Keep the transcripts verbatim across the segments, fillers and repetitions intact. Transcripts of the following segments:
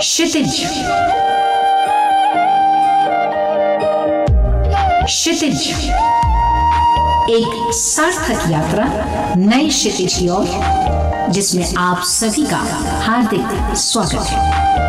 क्षितिज। क्षितिज एक सार्थक यात्रा नई क्षितिज की ओर, जिसमें आप सभी का हार्दिक स्वागत है।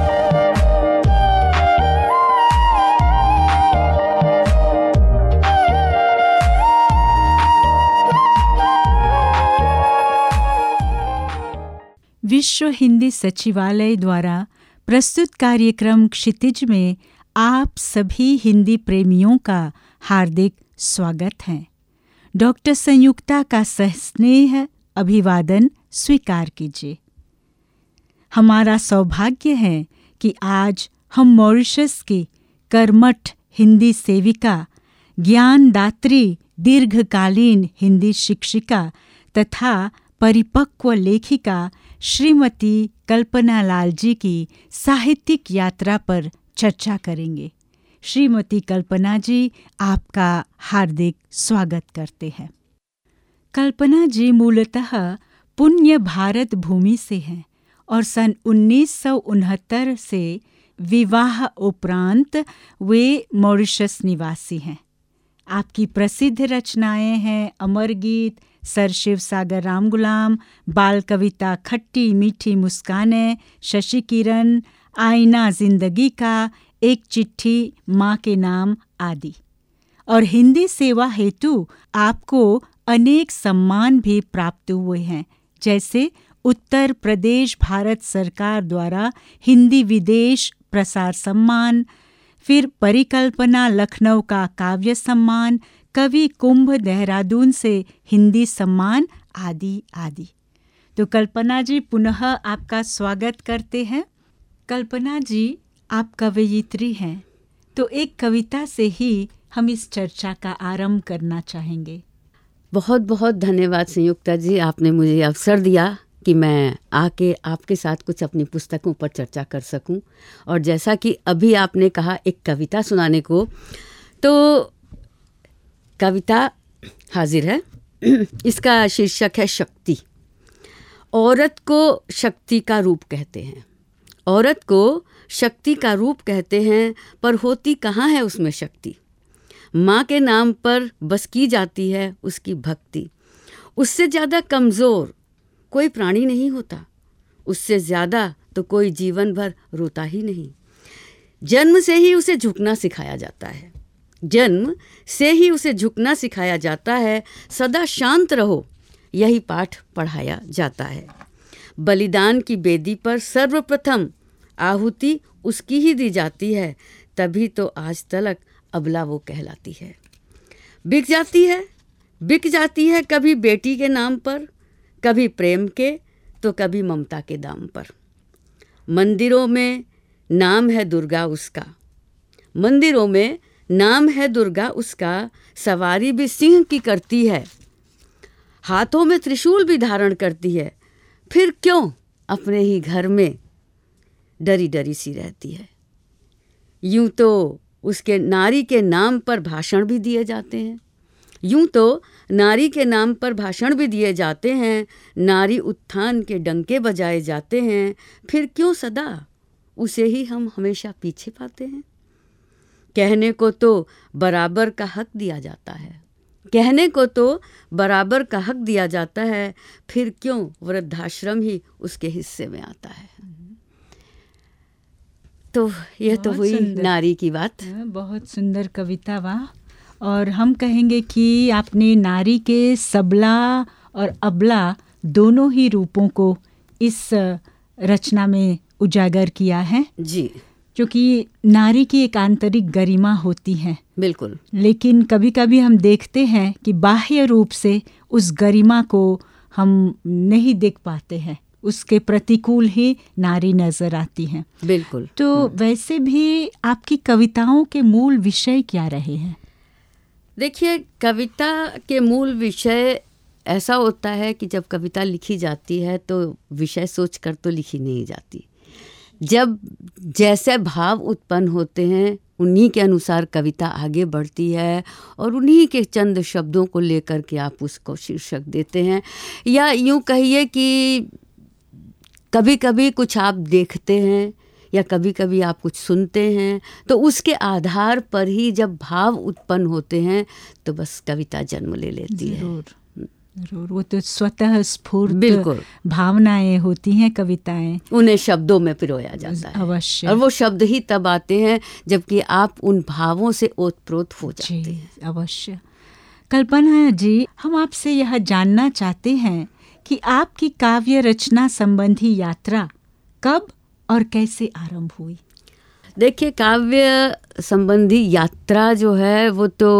विश्व हिंदी सचिवालय द्वारा प्रस्तुत कार्यक्रम क्षितिज में आप सभी हिंदी प्रेमियों का हार्दिक स्वागत है। डॉक्टर संयुक्ता का सस्नेह अभिवादन स्वीकार कीजिए। हमारा सौभाग्य है कि आज हम मॉरिशस की कर्मठ हिंदी सेविका, ज्ञानदात्री, दीर्घकालीन हिंदी शिक्षिका तथा परिपक्व लेखिका श्रीमती कल्पना लाल जी की साहित्यिक यात्रा पर चर्चा करेंगे। श्रीमती कल्पना जी, आपका हार्दिक स्वागत करते हैं। कल्पना जी मूलतः पुण्य भारत भूमि से हैं और सन उन्नीस सौ उनहत्तर से विवाह उपरांत वे मॉरिशस निवासी हैं। आपकी प्रसिद्ध रचनाएं हैं अमर गीत, सर शिव सागर राम गुलाम, बाल कविता खट्टी मीठी मुस्कानें, शशि किरण, आईना जिंदगी का, एक चिट्ठी माँ के नाम आदि। और हिंदी सेवा हेतु आपको अनेक सम्मान भी प्राप्त हुए हैं, जैसे उत्तर प्रदेश भारत सरकार द्वारा हिंदी विदेश प्रसार सम्मान, फिर परिकल्पना लखनऊ का काव्य सम्मान, कवि कुंभ देहरादून से हिंदी सम्मान आदि आदि। तो कल्पना जी, पुनः आपका स्वागत करते हैं। कल्पना जी, आप कवयित्री हैं, तो एक कविता से ही हम इस चर्चा का आरंभ करना चाहेंगे। बहुत बहुत धन्यवाद संयुक्ता जी, आपने मुझे अवसर दिया कि मैं आके आपके साथ कुछ अपनी पुस्तकों पर चर्चा कर सकूं। और जैसा कि अभी आपने कहा एक कविता सुनाने को, तो कविता हाजिर है। इसका शीर्षक है शक्ति। औरत को शक्ति का रूप कहते हैं, औरत को शक्ति का रूप कहते हैं, पर होती कहाँ है उसमें शक्ति। माँ के नाम पर बस की जाती है उसकी भक्ति। उससे ज़्यादा कमज़ोर कोई प्राणी नहीं होता, उससे ज़्यादा तो कोई जीवन भर रोता ही नहीं। जन्म से ही उसे झुकना सिखाया जाता है, जन्म से ही उसे झुकना सिखाया जाता है। सदा शांत रहो यही पाठ पढ़ाया जाता है। बलिदान की बेदी पर सर्वप्रथम आहुति उसकी ही दी जाती है, तभी तो आज तलक अबला वो कहलाती है। बिक जाती है बिक जाती है कभी बेटी के नाम पर, कभी प्रेम के तो कभी ममता के दाम पर। मंदिरों में नाम है दुर्गा उसका, मंदिरों में नाम है दुर्गा उसका, सवारी भी सिंह की करती है, हाथों में त्रिशूल भी धारण करती है। फिर क्यों अपने ही घर में डरी डरी सी रहती है। यूं तो उसके नारी के नाम पर भाषण भी दिए जाते हैं, यूं तो नारी के नाम पर भाषण भी दिए जाते हैं, नारी उत्थान के डंके बजाए जाते हैं। फिर क्यों सदा उसे ही हम हमेशा पीछे पाते हैं। कहने को तो बराबर का हक दिया जाता है, कहने को तो बराबर का हक दिया जाता है, फिर क्यों वृद्धाश्रम ही उसके हिस्से में आता है। तो यह तो हुई नारी की बात। बहुत सुंदर कविता, वाह। और हम कहेंगे कि आपने नारी के सबला और अबला दोनों ही रूपों को इस रचना में उजागर किया है जी, क्योंकि नारी की एक आंतरिक गरिमा होती है। बिल्कुल। लेकिन कभी कभी हम देखते हैं कि बाह्य रूप से उस गरिमा को हम नहीं देख पाते हैं, उसके प्रतिकूल ही नारी नजर आती हैं। बिल्कुल। तो वैसे भी आपकी कविताओं के मूल विषय क्या रहे हैं? देखिए, कविता के मूल विषय ऐसा होता है कि जब कविता लिखी जाती है तो विषय सोचकर तो लिखी नहीं जाती। जब जैसे भाव उत्पन्न होते हैं उन्हीं के अनुसार कविता आगे बढ़ती है और उन्हीं के चंद शब्दों को लेकर के आप उसको शीर्षक देते हैं। या यूँ कहिए कि कभी कभी कुछ आप देखते हैं या कभी कभी आप कुछ सुनते हैं, तो उसके आधार पर ही जब भाव उत्पन्न होते हैं तो बस कविता जन्म ले लेती है। जरूर जरूर, वो तो स्वतः स्फूर्त बिल्कुल भावनाएं होती हैं कविताएं, उन्हें शब्दों में पिरोया जाता है अवश्य। और वो शब्द ही तब आते हैं जबकि आप उन भावों से ओतप्रोत हो जाते जी, हैं। अवश्य। कल्पना जी, हम आपसे यह जानना चाहते हैं कि आपकी काव्य रचना संबंधी यात्रा कब और कैसे आरंभ हुई? देखिए, काव्य संबंधी यात्रा जो है वो तो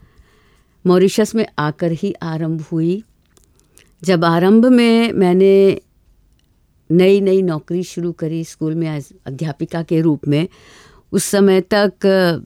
मॉरिशस में आकर ही आरंभ हुई। जब आरंभ में मैंने नई नई नौकरी शुरू करी स्कूल में एज अध्यापिका के रूप में, उस समय तक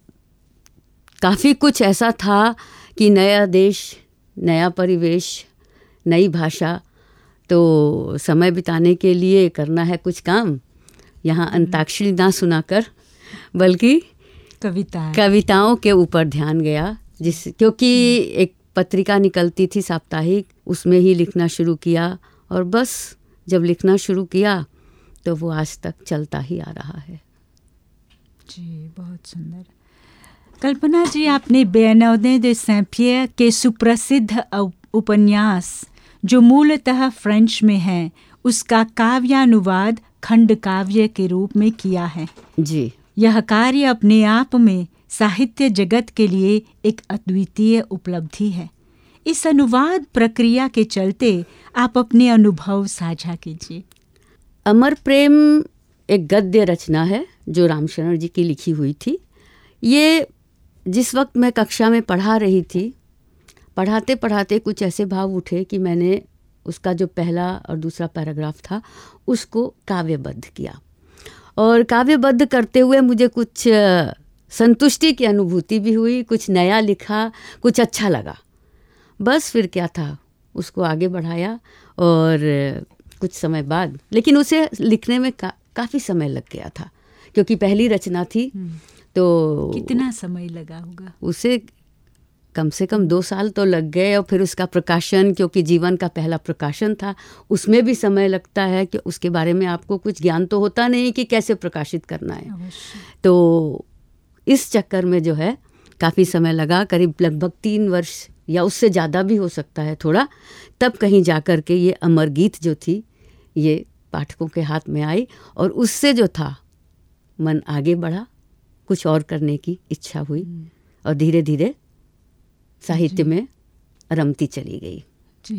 काफ़ी कुछ ऐसा था कि नया देश, नया परिवेश, नई भाषा, तो समय बिताने के लिए करना है कुछ काम। यहाँ अंताक्षरी ना सुनाकर बल्कि कविता कविताओं के ऊपर ध्यान गया, जिस क्योंकि एक पत्रिका निकलती थी साप्ताहिक, उसमें ही लिखना शुरू किया और बस जब लिखना शुरू किया तो वो आज तक चलता ही आ रहा है। जी, बहुत सुंदर। कल्पना जी, आपने बेनौदे दे सैंपियर के सुप्रसिद्ध उपन्यास जो मूलतः फ्रेंच में है, उसका काव्यानुवाद खंड काव्य के रूप में किया है। जी, यह कार्य अपने आप में साहित्य जगत के लिए एक अद्वितीय उपलब्धि है। इस अनुवाद प्रक्रिया के चलते आप अपने अनुभव साझा कीजिए। अमर प्रेम एक गद्य रचना है जो रामशरण जी की लिखी हुई थी। ये जिस वक्त मैं कक्षा में पढ़ा रही थी, पढ़ाते पढ़ाते कुछ ऐसे भाव उठे कि मैंने उसका जो पहला और दूसरा पैराग्राफ था उसको काव्यबद्ध किया, और काव्यबद्ध करते हुए मुझे कुछ संतुष्टि की अनुभूति भी हुई, कुछ नया लिखा, कुछ अच्छा लगा। बस फिर क्या था, उसको आगे बढ़ाया और कुछ समय बाद, लेकिन उसे लिखने में का, काफ़ी समय लग गया था क्योंकि पहली रचना थी। तो कितना समय लगा होगा? उसे कम से कम दो साल तो लग गए, और फिर उसका प्रकाशन, क्योंकि जीवन का पहला प्रकाशन था, उसमें भी समय लगता है कि उसके बारे में आपको कुछ ज्ञान तो होता नहीं कि कैसे प्रकाशित करना है। तो इस चक्कर में जो है काफ़ी समय लगा, करीब लगभग तीन वर्ष या उससे ज़्यादा भी हो सकता है थोड़ा, तब कहीं जा कर के ये अमर गीत जो थी ये पाठकों के हाथ में आई, और उससे जो था मन आगे बढ़ा, कुछ और करने की इच्छा हुई और धीरे धीरे साहित्य में रमती चली गई। जी,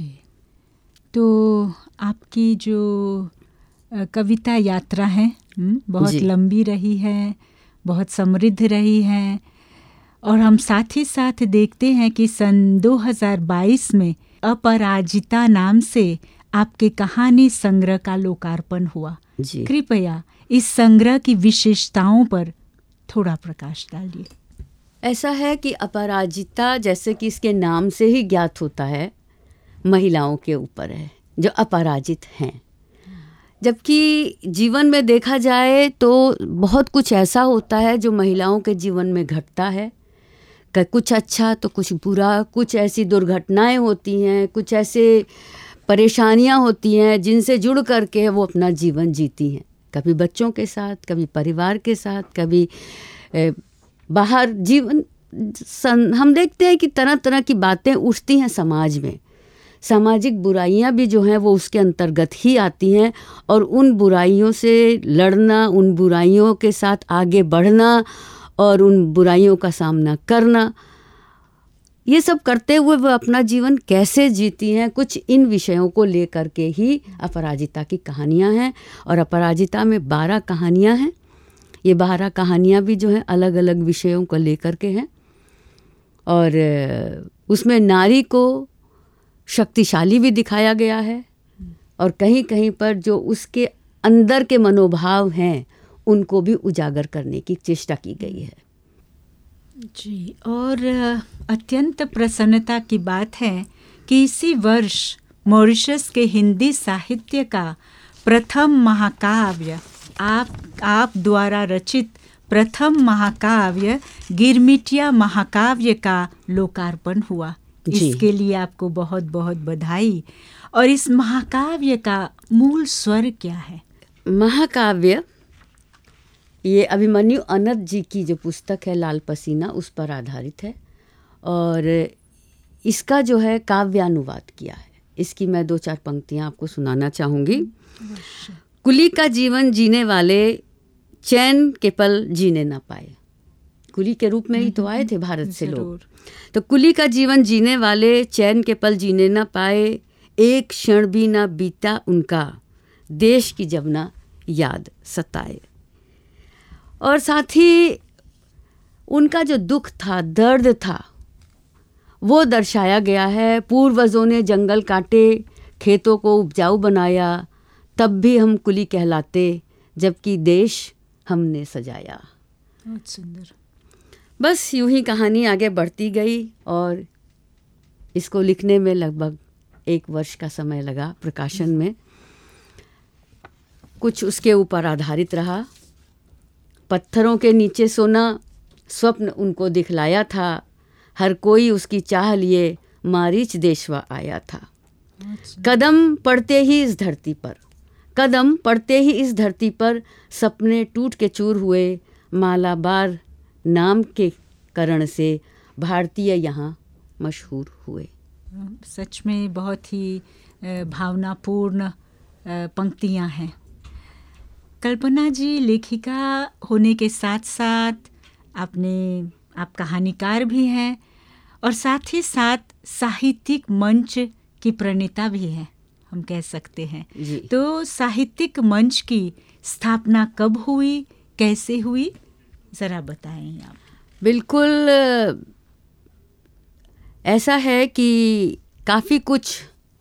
तो आपकी जो कविता यात्रा है बहुत लंबी रही है, बहुत समृद्ध रही है, और हम साथ ही साथ देखते हैं कि सन दो हज़ार बाईस में अपराजिता नाम से आपके कहानी संग्रह का लोकार्पण हुआ। जी, कृपया इस संग्रह की विशेषताओं पर थोड़ा प्रकाश डालिए। ऐसा है कि अपराजिता, जैसे कि इसके नाम से ही ज्ञात होता है, महिलाओं के ऊपर है जो अपराजित हैं। जबकि जीवन में देखा जाए तो बहुत कुछ ऐसा होता है जो महिलाओं के जीवन में घटता है, कुछ अच्छा तो कुछ बुरा, कुछ ऐसी दुर्घटनाएं होती हैं, कुछ ऐसे परेशानियां होती हैं जिनसे जुड़ करके वो अपना जीवन जीती हैं, कभी बच्चों के साथ, कभी परिवार के साथ, कभी ए, बाहर जीवन सं, हम देखते हैं कि तरह तरह की बातें उठती हैं समाज में। सामाजिक बुराइयां भी जो हैं वो उसके अंतर्गत ही आती हैं, और उन बुराइयों से लड़ना, उन बुराइयों के साथ आगे बढ़ना और उन बुराइयों का सामना करना, ये सब करते हुए वो अपना जीवन कैसे जीती हैं, कुछ इन विषयों को लेकर के ही अपराजिता की कहानियां हैं। और अपराजिता में बारह कहानियां हैं। ये बारह कहानियां भी जो हैं अलग अलग विषयों को लेकर के हैं, और उसमें नारी को शक्तिशाली भी दिखाया गया है, और कहीं कहीं पर जो उसके अंदर के मनोभाव हैं उनको भी उजागर करने की चेष्टा की गई है। जी, और अत्यंत प्रसन्नता की बात है कि इसी वर्ष मॉरिशस के हिंदी साहित्य का प्रथम महाकाव्य, आप आप द्वारा रचित प्रथम महाकाव्य गिरमिटिया महाकाव्य का लोकार्पण हुआ। इसके लिए आपको बहुत बहुत बधाई। और इस महाकाव्य का मूल स्वर क्या है? महाकाव्य ये अभिमन्यु अनंत जी की जो पुस्तक है लाल पसीना, उस पर आधारित है और इसका जो है काव्यानुवाद किया है। इसकी मैं दो चार पंक्तियां आपको सुनाना चाहूँगी। कुली का जीवन जीने वाले चैन के पल जीने ना पाए। कुली के रूप में ही तो आए थे भारत से लोग। तो कुली का जीवन जीने वाले चैन के पल जीने ना पाए, एक क्षण भी ना बीता उनका, देश की जब ना याद सताए। और साथ ही उनका जो दुख था, दर्द था, वो दर्शाया गया है। पूर्वजों ने जंगल काटे, खेतों को उपजाऊ बनाया, तब भी हम कुली कहलाते, जबकि देश हमने सजाया। बहुत सुंदर। बस यूं ही कहानी आगे बढ़ती गई और इसको लिखने में लगभग एक वर्ष का समय लगा। प्रकाशन में कुछ उसके ऊपर आधारित रहा। पत्थरों के नीचे सोना स्वप्न उनको दिखलाया था, हर कोई उसकी चाह लिए मारीच देशवा आया था। कदम पड़ते ही इस धरती पर, कदम पड़ते ही इस धरती पर, सपने टूट के चूर हुए, मालाबार नाम के करण से भारतीय यहाँ मशहूर हुए। सच में बहुत ही भावनापूर्ण पंक्तियाँ हैं। कल्पना जी लेखिका होने के साथ साथ आपने आप कहानीकार भी हैं और साथ ही साथ साहित्यिक मंच की प्रणेता भी हैं, हम कह सकते हैं जी। तो साहित्यिक मंच की स्थापना कब हुई, कैसे हुई, ज़रा बताएं आप। बिल्कुल ऐसा है कि काफ़ी कुछ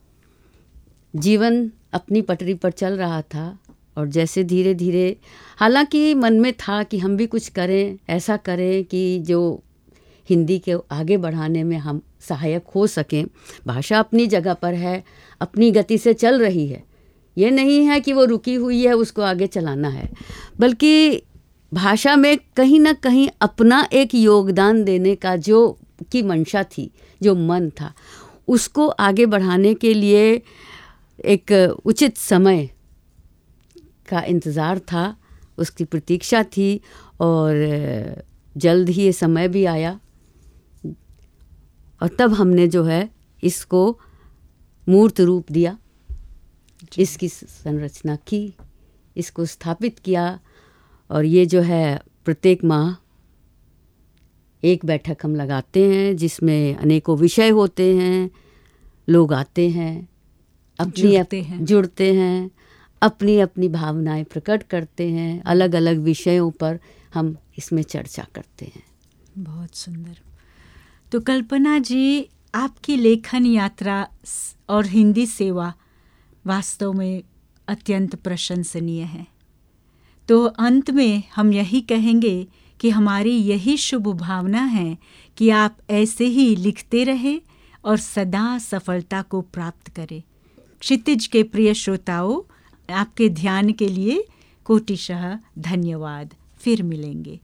जीवन अपनी पटरी पर चल रहा था और जैसे धीरे धीरे, हालांकि मन में था कि हम भी कुछ करें, ऐसा करें कि जो हिंदी के आगे बढ़ाने में हम सहायक हो सकें। भाषा अपनी जगह पर है, अपनी गति से चल रही है, ये नहीं है कि वो रुकी हुई है, उसको आगे चलाना है, बल्कि भाषा में कहीं ना कहीं अपना एक योगदान देने का जो की मंशा थी, जो मन था, उसको आगे बढ़ाने के लिए एक उचित समय का इंतज़ार था, उसकी प्रतीक्षा थी और जल्द ही ये समय भी आया और तब हमने जो है इसको मूर्त रूप दिया, इसकी संरचना की, इसको स्थापित किया और ये जो है प्रत्येक माह एक बैठक हम लगाते हैं जिसमें अनेकों विषय होते हैं, लोग आते हैं, अपनी जुड़ते हैं, जुड़ते हैं अपनी अपनी भावनाएं प्रकट करते हैं, अलग अलग विषयों पर हम इसमें चर्चा करते हैं। बहुत सुंदर। तो कल्पना जी, आपकी लेखन यात्रा और हिंदी सेवा वास्तव में अत्यंत प्रशंसनीय है। तो अंत में हम यही कहेंगे कि हमारी यही शुभ भावना है कि आप ऐसे ही लिखते रहें और सदा सफलता को प्राप्त करें। क्षितिज के प्रिय श्रोताओं, आपके ध्यान के लिए कोटिशः धन्यवाद। फिर मिलेंगे।